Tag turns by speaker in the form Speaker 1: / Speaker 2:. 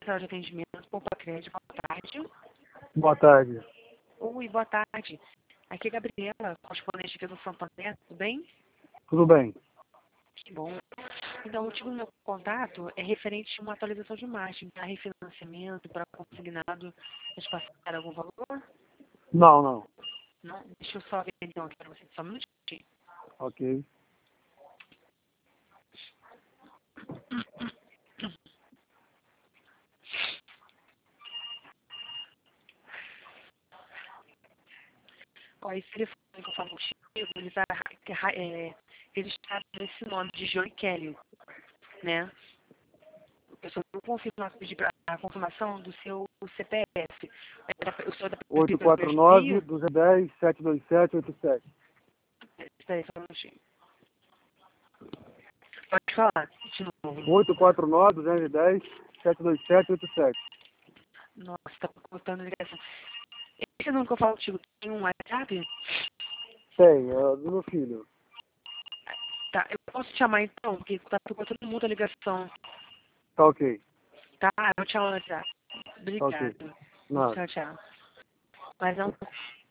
Speaker 1: central de atendimento, Poupa Crédito, boa tarde.
Speaker 2: Boa tarde.
Speaker 1: Oi, boa tarde. Aqui é a Gabriela, correspondente aqui do Santander, tudo bem?
Speaker 2: Tudo bem?
Speaker 1: Que bom. Então, o motivo do meu contato é referente a uma atualização de margem para refinanciamento, para consignado. Eles passaram algum valor?
Speaker 2: Não.
Speaker 1: Não? Deixa eu só ver então aqui para você, só um minutinho.
Speaker 2: Ok.
Speaker 1: Ó, esse telefone que eu falo contigo, ele está registrado nesse nome de Johnny Kelly, né? Eu só vou confirmar, pedir a confirmação do seu CPF. O senhor da Prefeitura do Rio?
Speaker 2: 849-210-72787.
Speaker 1: Espera aí, só um minutinho. Pode falar, de novo.
Speaker 2: 849-210-72787.
Speaker 1: Nossa, tá cortando a ligação. Esse número que eu falo contigo tem um WhatsApp?
Speaker 2: Tem, é do meu filho.
Speaker 1: Tá, eu posso te chamar então, porque tá cortando muito a ligação.
Speaker 2: Tá ok.
Speaker 1: Tá, eu te chamo no WhatsApp.
Speaker 2: Tá ok.
Speaker 1: Obrigado.
Speaker 2: Nada.
Speaker 1: Tchau, tchau. Mas não.